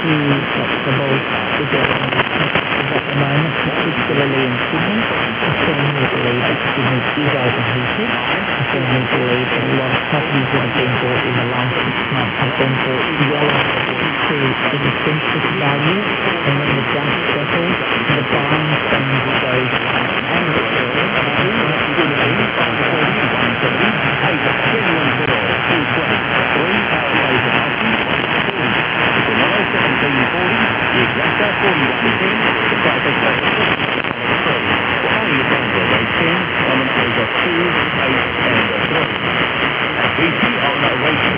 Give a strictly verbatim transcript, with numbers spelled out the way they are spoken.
too flexible to get on the text at the moment, particularly in Sydney. I firmly believe that Sydney is overheated. I firmly believe that a lot of properties that have been bought in the last six months have been bought well to intrinsic value, and when the dust settles, the buying standard goes We see on the right